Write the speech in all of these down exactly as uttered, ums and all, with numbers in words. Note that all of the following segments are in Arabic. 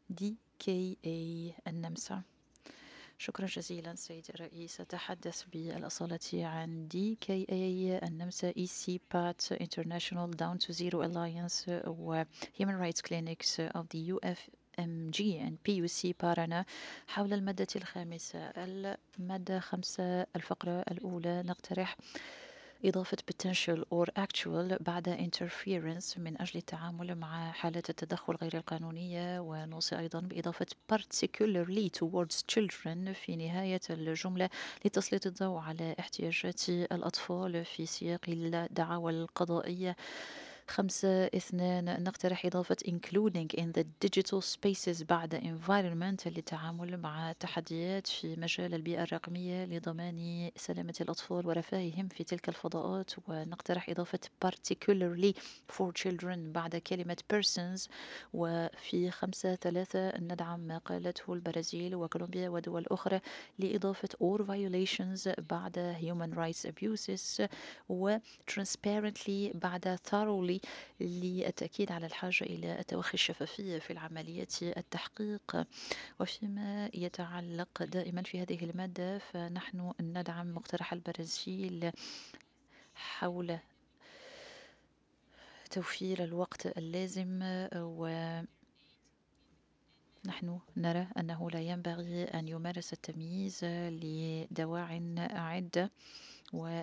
دي كي اي النمسا. شكرا جزيلا سيدي الرئيس. أتحدث بالأصالة عن دي كي اي النمسا اي سي بات International Down to Zero Alliance و Human Rights Clinics of the يو إف إم جي and بي يو سي بارنا حول المادة الخامسة. المادة خمسة الفقرة الأولى نقترح إضافة potential or actual بعد interference من أجل التعامل مع حالة التدخل غير القانونية، ونوصي أيضا بإضافة particularly towards children في نهاية الجملة لتسليط الضوء على احتياجات الأطفال في سياق الدعاوى القضائية. خمسة اثنان نقترح إضافة including in the digital spaces بعد environment للتعامل مع تحديات في مجال البيئة الرقمية لضمان سلامة الأطفال ورفاههم في تلك الفضاءات. ونقترح إضافة particularly for children بعد كلمة persons. وفي خمسة ثلاثة ندعم ما قالته البرازيل وكولومبيا ودول أخرى لإضافة or violations بعد human rights abuses، و transparently بعد thoroughly للتأكيد على الحاجة إلى التوخي الشفافية في العملية التحقيق. وفيما يتعلق دائما في هذه المادة فنحن ندعم مقترح البرازيل حول توفير الوقت اللازم، ونحن نرى أنه لا ينبغي أن يمارس التمييز لدواع عدة. و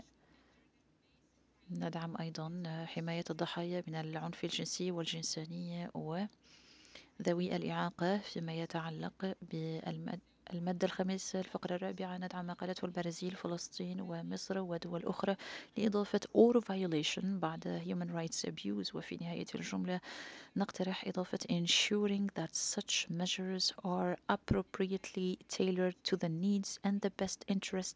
ندعم أيضا حماية الضحايا من العنف الجنسي والجنساني وذوي الإعاقة. فيما يتعلق بالمادة الخامسة الفقرة الرابعة ندعم ما قالته البرازيل فلسطين ومصر ودول أخرى لإضافة or violation بعد human rights abuse. وفي نهاية الجملة نقترح إضافة ensuring that such measures are appropriately tailored to the needs and the best interest